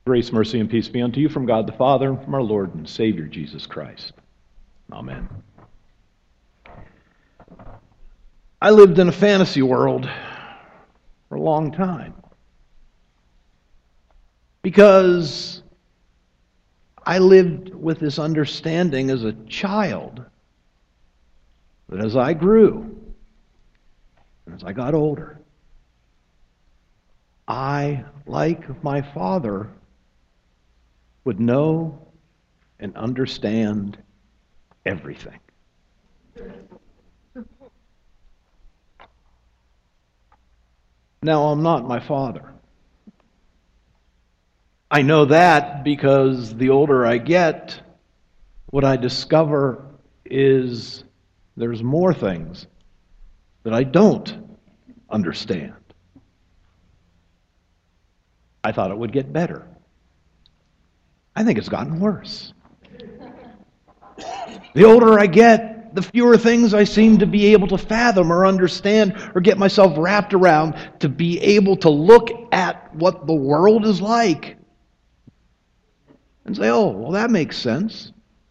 Grace, mercy, and peace be unto you from God the Father and from our Lord and Savior Jesus Christ. Amen. I lived in a fantasy world for a long time because I lived with this understanding as a child that as I grew and as I got older, I, like my father, would know and understand everything. Now, I'm not my father. I know that because the older I get, what I discover is there's more things that I don't understand. I thought it would get better. I think it's gotten worse. The older I get, the fewer things I seem to be able to fathom or understand or get myself wrapped around to be able to look at what the world is like and say, oh, well, that makes sense.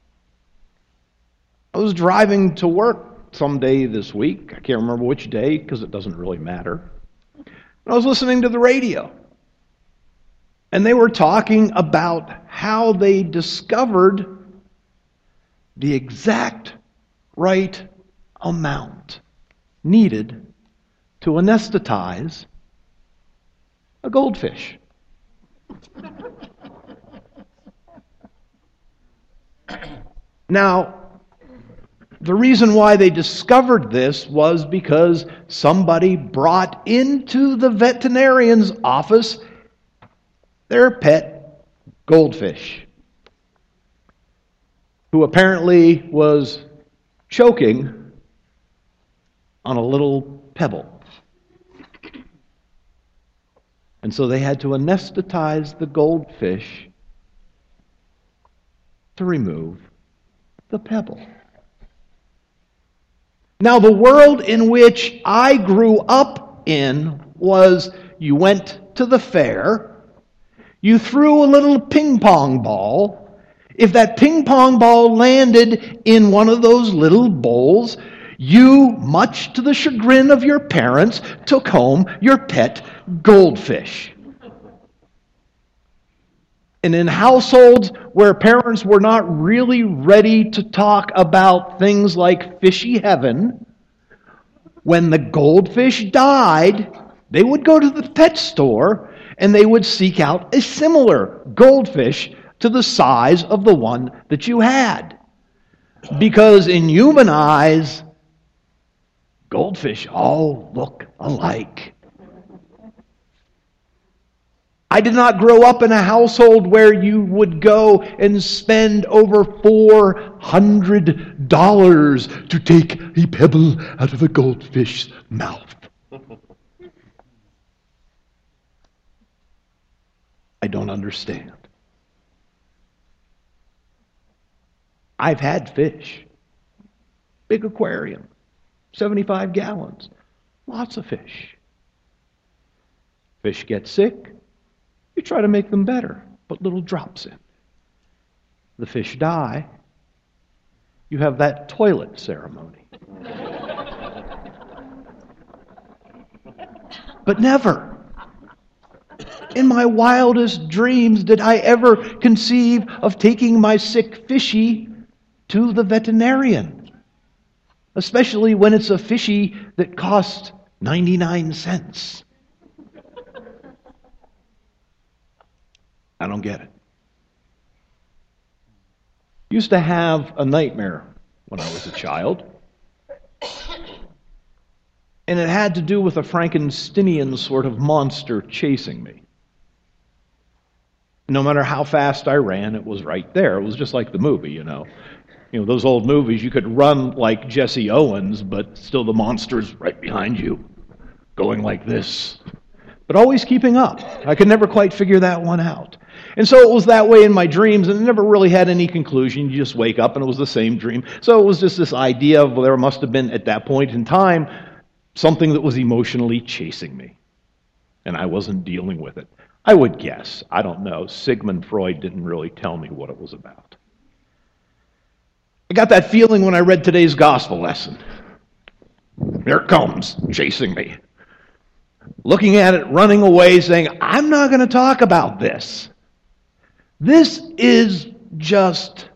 I was driving to work someday this week. I can't remember which day because it doesn't really matter. I was listening to the radio. And they were talking about how they discovered the exact right amount needed to anesthetize a goldfish. Now, the reason why they discovered this was because somebody brought into the veterinarian's office their pet goldfish, who apparently was choking on a little pebble. And so they had to anesthetize the goldfish to remove the pebble. Now, the world in which I grew up in was you went to the fair, you threw a little ping pong ball. If that ping pong ball landed in one of those little bowls, you, much to the chagrin of your parents, took home your pet goldfish. And in households where parents were not really ready to talk about things like fishy heaven, when the goldfish died, they would go to the pet store and they would seek out a similar goldfish to the size of the one that you had. Because in human eyes, goldfish all look alike. I did not grow up in a household where you would go and spend over $400 to take a pebble out of a goldfish's mouth. I don't understand. I've had fish. Big aquarium. 75 gallons. Lots of fish. Fish get sick. You try to make them better. Put little drops in. The fish die. You have that toilet ceremony. But never in my wildest dreams did I ever conceive of taking my sick fishy to the veterinarian, especially when it's a fishy that costs 99 cents. I don't get it. Used to have a nightmare when I was a child, and it had to do with a Frankensteinian sort of monster chasing me. No matter how fast I ran, it was right there. It was just like the movie, you know. You know, those old movies, you could run like Jesse Owens, but still the monster's right behind you, going like this. But always keeping up. I could never quite figure that one out. And so it was that way in my dreams, and it never really had any conclusion. You just wake up, and it was the same dream. So it was just this idea of, well, there must have been, at that point in time, something that was emotionally chasing me, and I wasn't dealing with it. I would guess. I don't know. Sigmund Freud didn't really tell me what it was about. I got that feeling when I read today's gospel lesson. Here it comes, chasing me. Looking at it, running away, saying, I'm not going to talk about this. This is just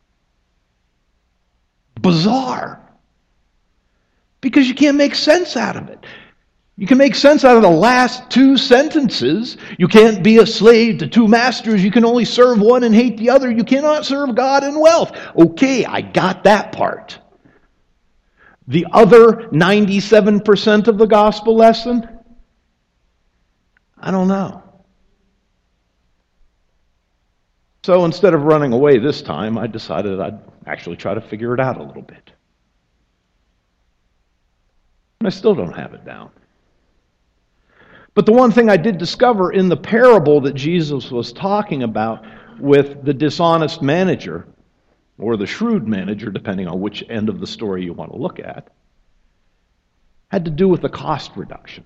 bizarre. Because you can't make sense out of it. You can make sense out of the last two sentences. You can't be a slave to two masters. You can only serve one and hate the other. You cannot serve God and wealth. Okay, I got that part. The other 97% of the gospel lesson, I don't know. So instead of running away this time, I decided I'd actually try to figure it out a little bit. And I still don't have it down. But the one thing I did discover in the parable that Jesus was talking about with the dishonest manager, or the shrewd manager, depending on which end of the story you want to look at, had to do with the cost reduction.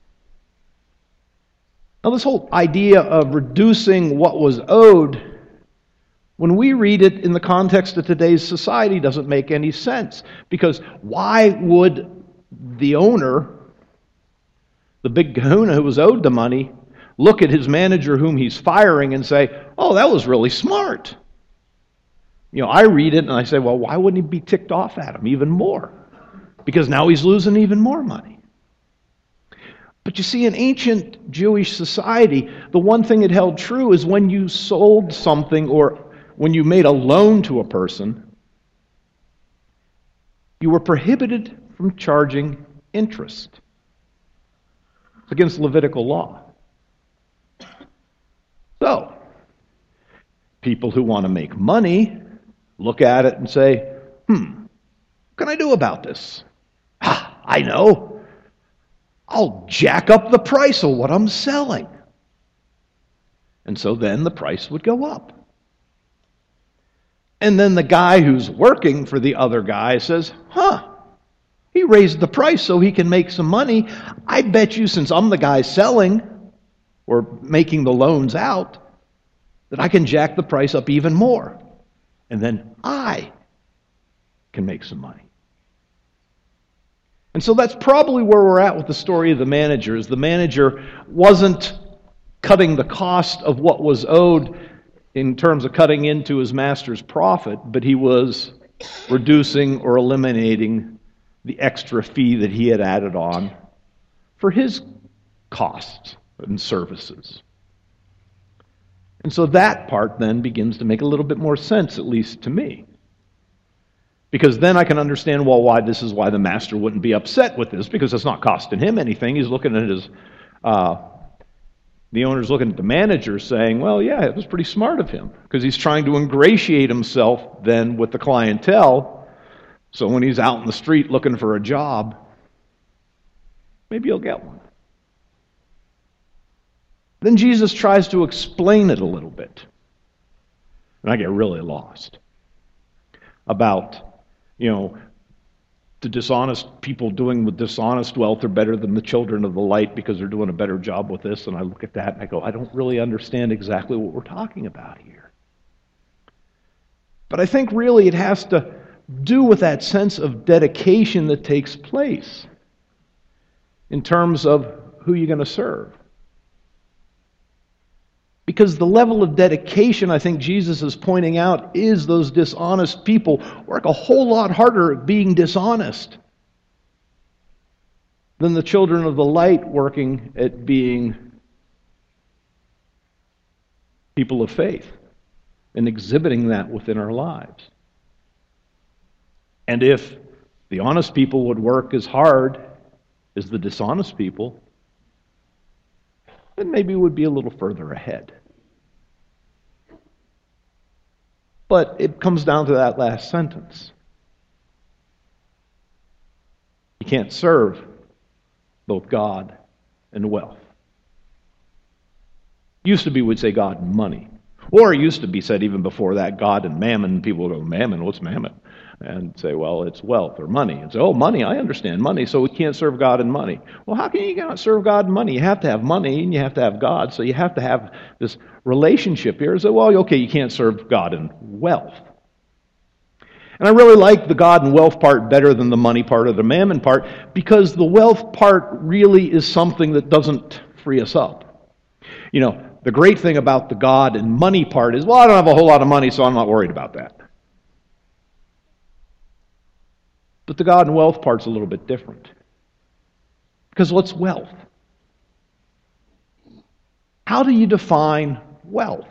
Now, this whole idea of reducing what was owed, when we read it in the context of today's society, doesn't make any sense. Because why would the owner, the big kahuna who was owed the money, look at his manager whom he's firing and say, oh, that was really smart? You know, I read it and I say, well, why wouldn't he be ticked off at him even more? Because now he's losing even more money. But you see, in ancient Jewish society, the one thing it held true is when you sold something or when you made a loan to a person, you were prohibited from charging interest. It's against Levitical law. So, people who want to make money look at it and say, what can I do about this? I know. I'll jack up the price of what I'm selling. And so then the price would go up. And then the guy who's working for the other guy says, he raised the price so he can make some money. I bet you, since I'm the guy selling or making the loans out, that I can jack the price up even more. And then I can make some money. And so that's probably where we're at with the story of the manager. Is the manager wasn't cutting the cost of what was owed in terms of cutting into his master's profit, but he was reducing or eliminating the extra fee that he had added on for his costs and services. And so that part then begins to make a little bit more sense, at least to me. Because then I can understand, well, why the master wouldn't be upset with this, because it's not costing him anything. He's looking at his, the owner's looking at the manager saying, well, yeah, it was pretty smart of him, because he's trying to ingratiate himself then with the clientele, so when he's out in the street looking for a job, maybe he'll get one. Then Jesus tries to explain it a little bit, and I get really lost about, the dishonest people doing with dishonest wealth are better than the children of the light because they're doing a better job with this. And I look at that and I go, I don't really understand exactly what we're talking about here. But I think really it has to do with that sense of dedication that takes place in terms of who you're going to serve. Because the level of dedication I think Jesus is pointing out is those dishonest people work a whole lot harder at being dishonest than the children of the light working at being people of faith and exhibiting that within our lives. And if the honest people would work as hard as the dishonest people, then maybe we would be a little further ahead. But it comes down to that last sentence. You can't serve both God and wealth. Used to be we'd say God and money. Or it used to be said even before that, God and mammon. People would go, mammon, what's mammon? And say, well, it's wealth or money. And say, oh, money, I understand money, so we can't serve God in money. Well, how can you not serve God in money? You have to have money and you have to have God, so you have to have this relationship here. So, well, okay, you can't serve God in wealth. And I really like the God and wealth part better than the money part or the mammon part, because the wealth part really is something that doesn't free us up. You know, the great thing about the God and money part is, well, I don't have a whole lot of money, so I'm not worried about that. But the God and wealth part's a little bit different. Because what's wealth? How do you define wealth?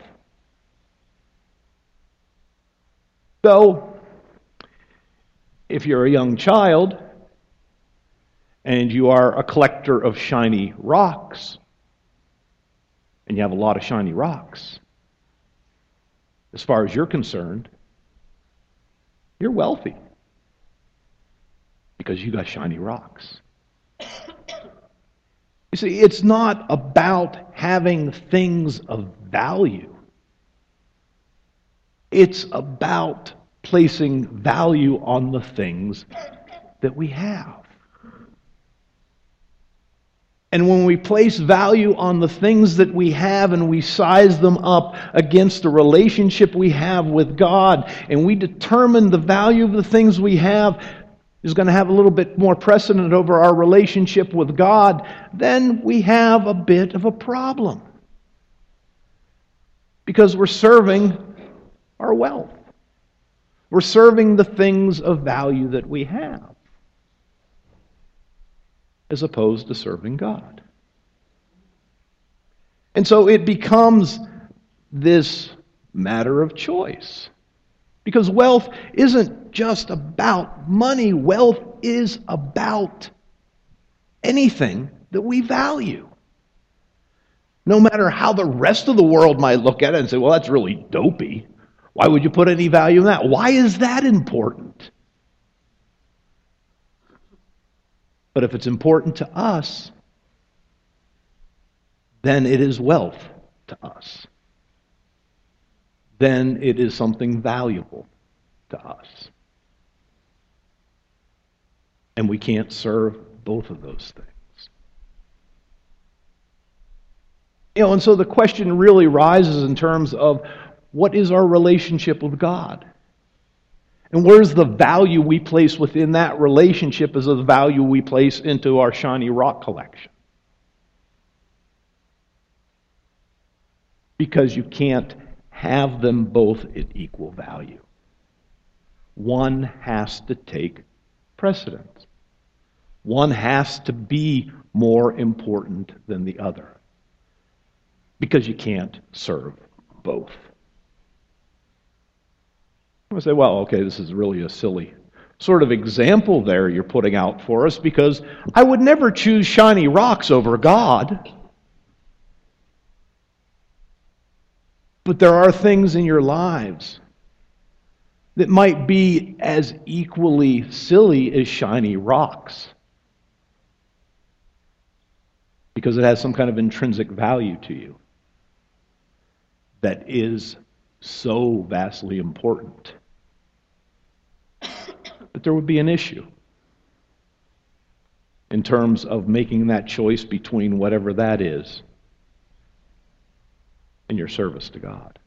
So, if you're a young child and you are a collector of shiny rocks, and you have a lot of shiny rocks, as far as you're concerned, you're wealthy because you got shiny rocks. You see, it's not about having things of value. It's about placing value on the things that we have. And when we place value on the things that we have and we size them up against the relationship we have with God, and we determine the value of the things we have is going to have a little bit more precedent over our relationship with God, then we have a bit of a problem. Because we're serving our wealth. We're serving the things of value that we have, as opposed to serving God. And so it becomes this matter of choice. Because wealth isn't just about money. Wealth is about anything that we value. No matter how the rest of the world might look at it and say, well, that's really dopey. Why would you put any value in that? Why is that important? But if it's important to us, then it is wealth to us. Then it is something valuable to us. And we can't serve both of those things. And so the question really rises in terms of what is our relationship with God? And where's the value we place within that relationship as the value we place into our shiny rock collection? Because you can't have them both at equal value. One has to take precedence. One has to be more important than the other. Because you can't serve both. I say, well, okay, this is really a silly sort of example there you're putting out for us, because I would never choose shiny rocks over God. But there are things in your lives that might be as equally silly as shiny rocks, because it has some kind of intrinsic value to you that is so vastly important. But there would be an issue in terms of making that choice between whatever that is and your service to God.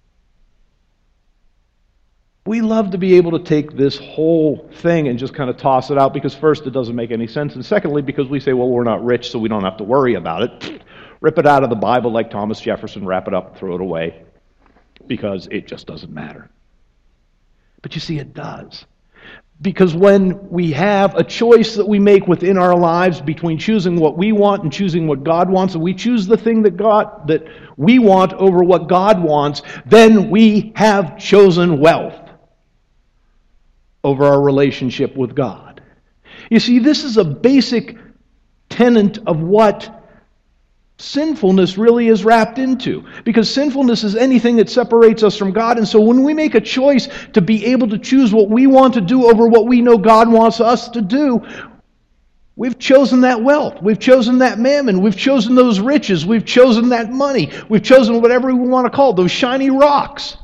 We love to be able to take this whole thing and just kind of toss it out, because first, it doesn't make any sense, and secondly, because we say, well, we're not rich, so we don't have to worry about it. Rip it out of the Bible like Thomas Jefferson, wrap it up and throw it away, because it just doesn't matter. But you see, it does. Because when we have a choice that we make within our lives between choosing what we want and choosing what God wants, and we choose the thing that we want over what God wants, then we have chosen wealth over our relationship with God. You see, this is a basic tenet of what sinfulness really is wrapped into. Because sinfulness is anything that separates us from God. And so when we make a choice to be able to choose what we want to do over what we know God wants us to do, We've chosen that wealth. We've chosen that mammon. We've chosen those riches. We've chosen that money. We've chosen whatever we want to call it, those shiny rocks.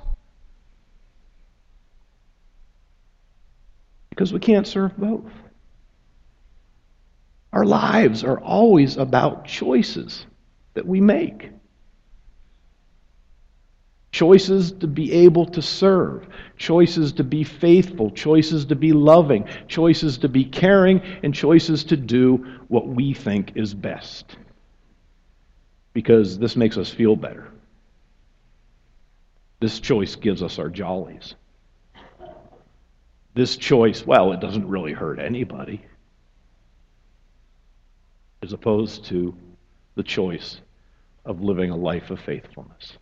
Because we can't serve both. Our lives are always about choices that we make. Choices to be able to serve, choices to be faithful, choices to be loving, choices to be caring, and choices to do what we think is best. Because this makes us feel better. This choice gives us our jollies. This choice, well, it doesn't really hurt anybody. As opposed to the choice of living a life of faithfulness.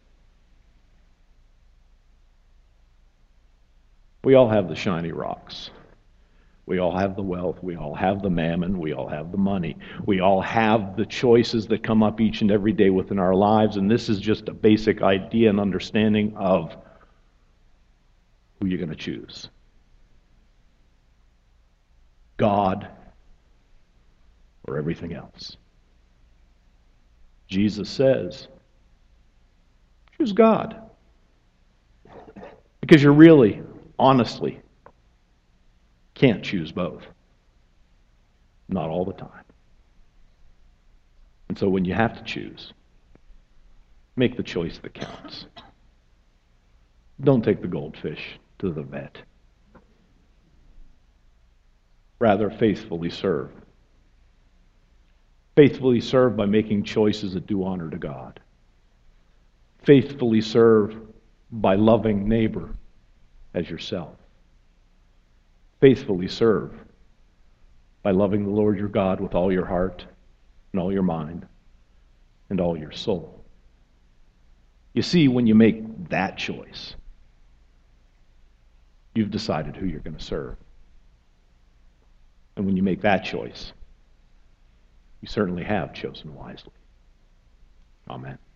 We all have the shiny rocks. We all have the wealth. We all have the mammon. We all have the money. We all have the choices that come up each and every day within our lives, and this is just a basic idea and understanding of who you're going to choose. God or everything else. Jesus says, choose God. Because you're really, honestly, can't choose both. Not all the time. And so when you have to choose, make the choice that counts. Don't take the goldfish to the vet. Rather, faithfully serve. Faithfully serve by making choices that do honor to God. Faithfully serve by loving neighbor as yourself. Faithfully serve by loving the Lord your God with all your heart and all your mind and all your soul. You see, when you make that choice, you've decided who you're going to serve. And when you make that choice, you certainly have chosen wisely. Amen.